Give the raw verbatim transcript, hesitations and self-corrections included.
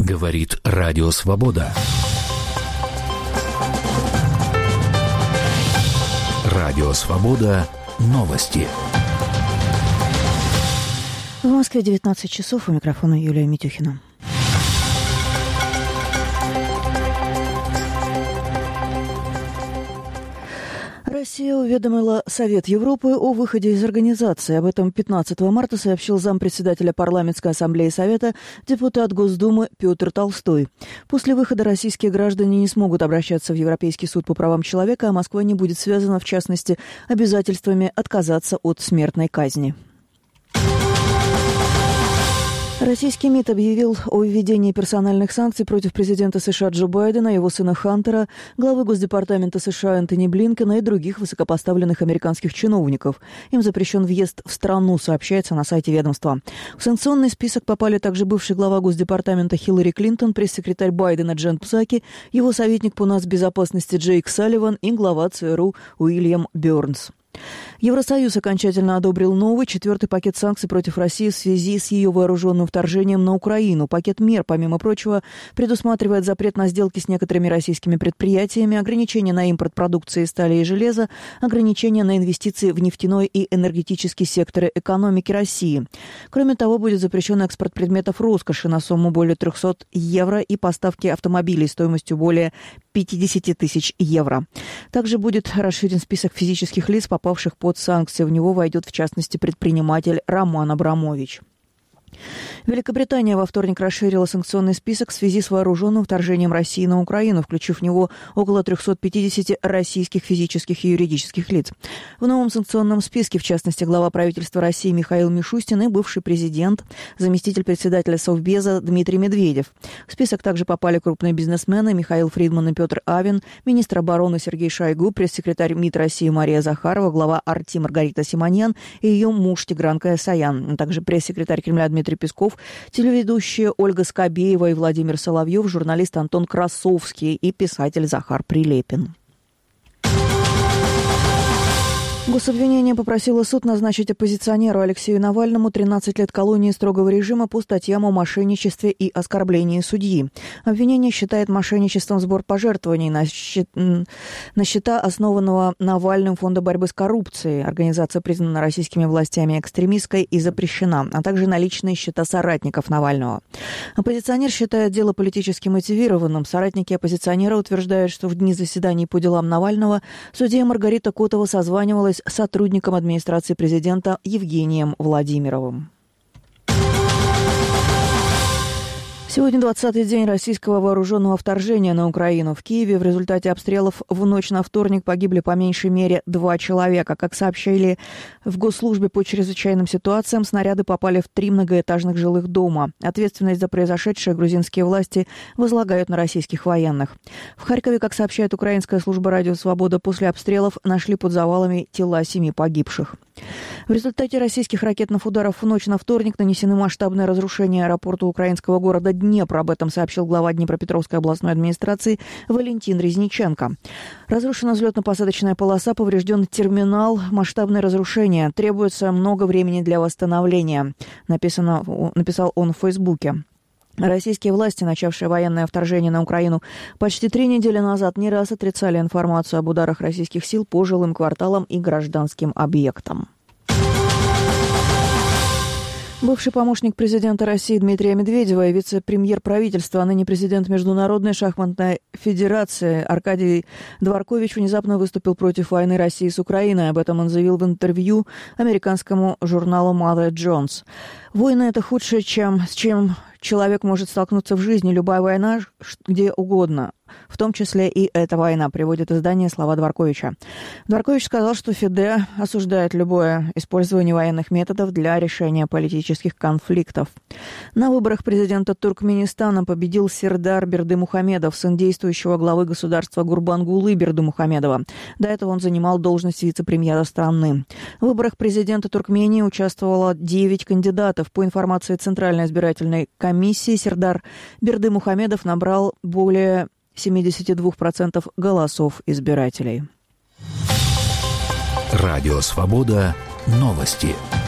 Говорит Радио Свобода. Радио Свобода. Новости. В Москве девятнадцать часов. У микрофона Юлия Митюхина. Россия уведомила Совет Европы о выходе из организации. Об этом пятнадцатого марта сообщил зампредседателя Парламентской ассамблеи Совета, депутат Госдумы Петр Толстой. После выхода российские граждане не смогут обращаться в Европейский суд по правам человека, а Москва не будет связана, в частности, обязательствами отказаться от смертной казни. Российский МИД объявил о введении персональных санкций против президента США Джо Байдена, его сына Хантера, главы Госдепартамента США Энтони Блинкена и других высокопоставленных американских чиновников. Им запрещен въезд в страну, сообщается на сайте ведомства. В санкционный список попали также бывший глава Госдепартамента Хиллари Клинтон, пресс-секретарь Байдена Джен Псаки, его советник по нацбезопасности Джейк Салливан и глава ЦРУ Уильям Бёрнс. Евросоюз окончательно одобрил новый четвертый пакет санкций против России в связи с ее вооруженным вторжением на Украину. Пакет мер, помимо прочего, предусматривает запрет на сделки с некоторыми российскими предприятиями, ограничения на импорт продукции стали и железа, ограничения на инвестиции в нефтяной и энергетический секторы экономики России. Кроме того, будет запрещен экспорт предметов роскоши на сумму более триста евро и поставки автомобилей стоимостью более пятьдесят тысяч евро. Также будет расширен список физических лиц, попавших под санкции. В него войдет, в частности, предприниматель Роман Абрамович. Великобритания во вторник расширила санкционный список в связи с вооруженным вторжением России на Украину, включив в него около триста пятьдесят российских физических и юридических лиц. В новом санкционном списке, в частности, глава правительства России Михаил Мишустин и бывший президент, заместитель председателя Совбеза Дмитрий Медведев. В список также попали крупные бизнесмены Михаил Фридман и Петр Авен, министр обороны Сергей Шойгу, пресс-секретарь МИД России Мария Захарова, глава Арти Маргарита Симоньян и ее муж Тигран Каесаян, а также пресс-секретарь Кремля Дмитрий Песков, телеведущие Ольга Скобеева и Владимир Соловьев, журналист Антон Красовский и писатель Захар Прилепин. Гособвинение попросило суд назначить оппозиционеру Алексею Навальному тринадцать лет колонии строгого режима по статьям о мошенничестве и оскорблении судьи. Обвинение считает мошенничеством сбор пожертвований на, счет... на счета основанного Навальным Фонда борьбы с коррупцией. Организация признана российскими властями экстремистской и запрещена, а также на личные счета соратников Навального. Оппозиционер считает дело политически мотивированным. Соратники оппозиционера утверждают, что в дни заседаний по делам Навального судья Маргарита Котова созванивалась с сотрудником администрации президента Евгением Владимировым. Сегодня двадцатый день российского вооруженного вторжения на Украину. В Киеве в результате обстрелов в ночь на вторник погибли по меньшей мере два человека. Как сообщили в Госслужбе по чрезвычайным ситуациям, снаряды попали в три многоэтажных жилых дома. Ответственность за произошедшее грузинские власти возлагают на российских военных. В Харькове, как сообщает украинская служба «Радио Свобода», после обстрелов нашли под завалами тела семи погибших. В результате российских ракетных ударов в ночь на вторник нанесены масштабные разрушения аэропорта украинского города Днепр. Об этом сообщил глава Днепропетровской областной администрации Валентин Резниченко. Разрушена взлетно-посадочная полоса, поврежден терминал, масштабные разрушения. Требуется много времени для восстановления, написано, написал он в Фейсбуке. Российские власти, начавшие военное вторжение на Украину почти три недели назад, не раз отрицали информацию об ударах российских сил по жилым кварталам и гражданским объектам. Бывший помощник президента России Дмитрия Медведева и вице-премьер правительства, а ныне президент Международной шахматной федерации Аркадий Дворкович внезапно выступил против войны России с Украиной. Об этом он заявил в интервью американскому журналу Mother Jones. «Война – это худшее, чем, с чем человек может столкнуться в жизни. Любая война где угодно, в том числе и эта война», приводит издание слова Дворковича. Дворкович сказал, что ФИДЕ осуждает любое использование военных методов для решения политических конфликтов. На выборах президента Туркменистана победил Сердар Бердымухамедов, сын действующего главы государства Гурбангулы Бердымухамедова. До этого он занимал должность вице-премьера страны. В выборах президента Туркмении участвовало девять кандидатов. По информации Центральной избирательной комиссии, Сердар Бердымухамедов набрал более семьдесят два процента голосов избирателей. Радио Свобода. Новости.